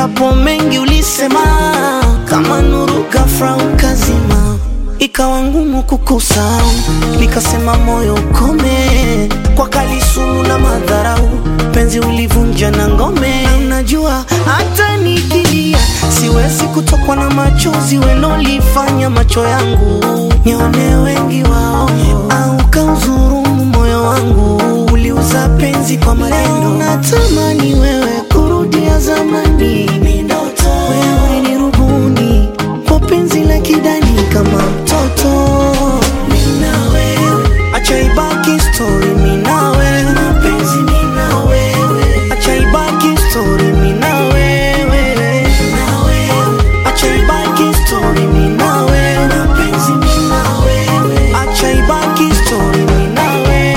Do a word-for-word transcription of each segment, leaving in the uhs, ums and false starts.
japo mengi ulisema, kama nuru ghafla ukazima, ikawa ngumu kukusahau. Nikasema moyo ukome, kwa kali sumu na madharau, penzi ulivunja na ngome. Na unajua hata nikilia siwezi kutokwa na machozi welolifanya macho yangu nione wengi wao, au kauzurumu moyo wangu. Uliuza penzi kwa maneno, natamani wewe kurudia zamani. Wewe ni rubuni kwa penzi la kidani kama mtoto. Mina wewe, acha ibaki story. Mina wewe, mapenzi mina wewe, acha ibaki story. Mina wewe, na wewe, acha ibaki story. Mina wewe, mapenzi mina wewe, acha ibaki story. Mina wewe.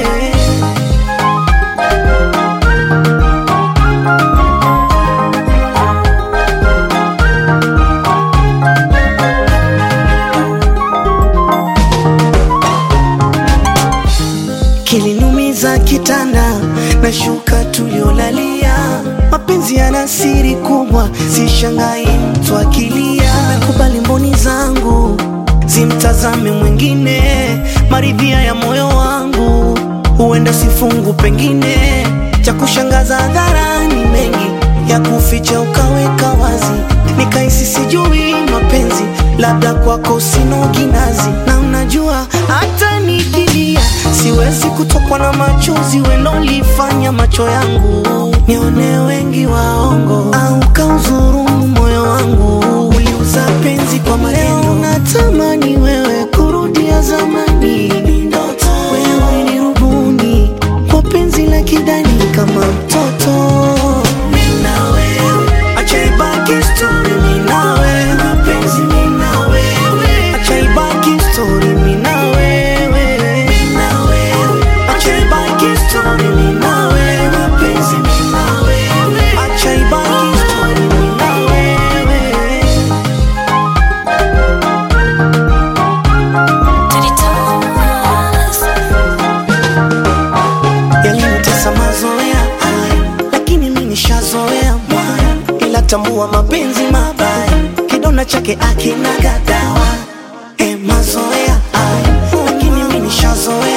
Kilinumiza kitanda na shuka tuliolalia, mapenzi yana siri kubwa, sishangai mtu akilia. Nakubali mboni zangu zimtazame mwingine, maridhia ya moyo wangu huenda sifungu, pengine cha kushangaza hadharani, mengi ya kuficha ukaweka wazi. Nikaisi sijui mapenzi, labda kwako sino ginazi. Na unajua hata nikilia siwezi kutokwa na machozi welolifanya macho yangu nione wengi waongo, au kauzurumu moyo wangu. Uliuza penzi kwa maneno, natamani wewe kurudia zamani. Wewe ni rubuni kwa penzi la kidani kama mtoto. Mina wewe, acha ibaki story. Mina wewe, mapenzi mina wewe, acha ibaki story. Mina wewe, mina wewe, acha ibaki story. Mina wewe, mapenzi mina wewe, acha ibaki story. Mina wewe. Yalinitesa mazoea haya, lakini mimi nishazoea mwaya. Ila tambua mapenzi mabaya, kidona chake akina gadawa. Eh, mazoea haya, lakini mimi nishazoea